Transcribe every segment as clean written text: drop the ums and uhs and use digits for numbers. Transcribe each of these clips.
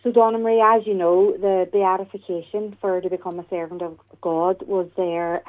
So, Donna Marie, as you know, the beatification for to become a servant of God was there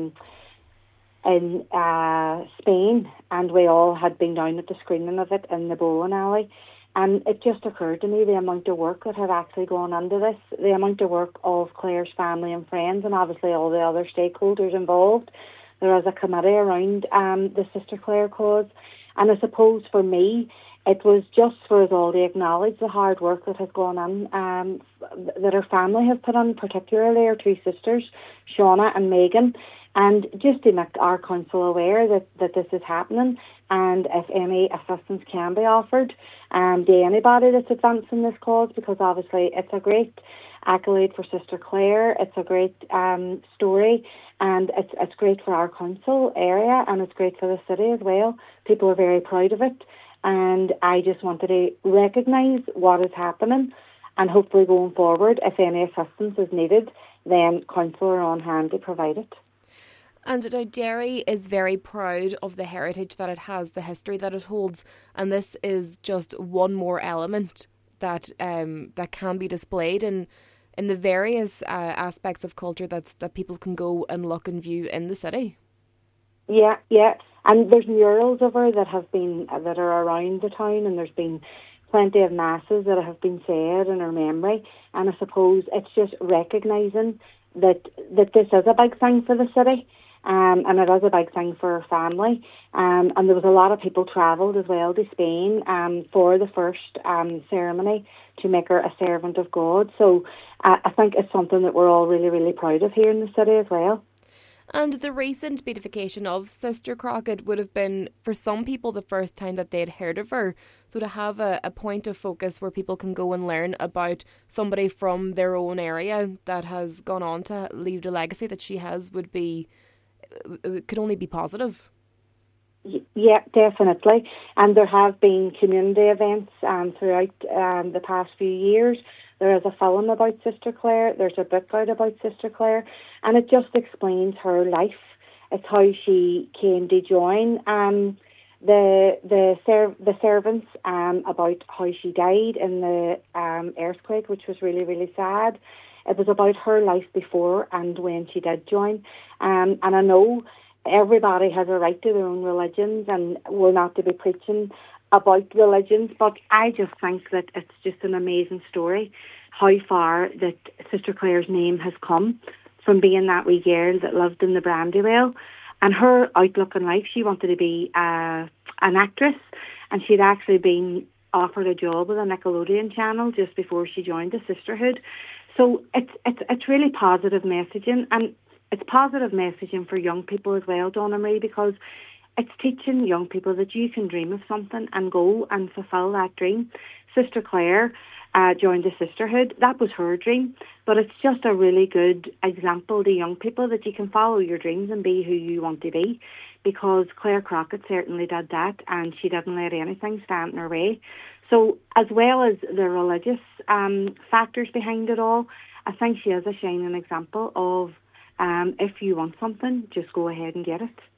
in Spain, and we all had been down at the screening of it in the bowling alley. And it just occurred to me the amount of work that had actually gone into this, the amount of work of Claire's family and friends, and obviously all the other stakeholders involved. There was a committee around the Sister Claire cause. And I suppose for me, it was just for us all to acknowledge the hard work that has gone on, that her family have put on, particularly her two sisters, Shauna and Megan, and just to make our council aware that this is happening, and if any assistance can be offered to anybody that's advancing this cause, because obviously it's a great accolade for Sister Claire, it's a great story, and it's great for our council area, and it's great for the city as well. People are very proud of it. And I just wanted to recognise what is happening, and hopefully going forward, if any assistance is needed, then council are on hand to provide it. And now Derry is very proud of the heritage that it has, the history that it holds, and this is just one more element that that can be displayed in the various aspects of culture that people can go and look and view in the city. Yeah. And there's murals of her that are around the town, and there's been plenty of masses that have been said in her memory. And I suppose it's just recognising that this is a big thing for the city, and it is a big thing for her family. And there was a lot of people travelled as well to Spain for the first ceremony to make her a servant of God. So I think it's something that we're all really, really proud of here in the city as well. And the recent beatification of Sister Crockett would have been, for some people, the first time that they'd heard of her. So to have a point of focus where people can go and learn about somebody from their own area that has gone on to leave the legacy that she has could only be positive. Yeah, definitely. And there have been community events throughout the past few years. There is a film about Sister Claire. There's a book out about Sister Claire. And it just explains her life. It's how she came to join the servants, about how she died in the earthquake, which was really, really sad. It was about her life before and when she did join. And I know everybody has a right to their own religions, and we're not to be preaching about religions, but I just think that it's just an amazing story how far that Sister Claire's name has come from being that wee girl that lived in the Brandywell, and her outlook in life. She wanted to be an actress, and she'd actually been offered a job with a Nickelodeon channel just before she joined the sisterhood. So it's really positive messaging, and it's positive messaging for young people as well, Donna Marie, because it's teaching young people that you can dream of something and go and fulfil that dream. Sister Claire joined the sisterhood. That was her dream, but it's just a really good example to young people that you can follow your dreams and be who you want to be, because Claire Crockett certainly did that, and she didn't let anything stand in her way. So as well as the religious factors behind it all, I think she is a shining example of if you want something, just go ahead and get it.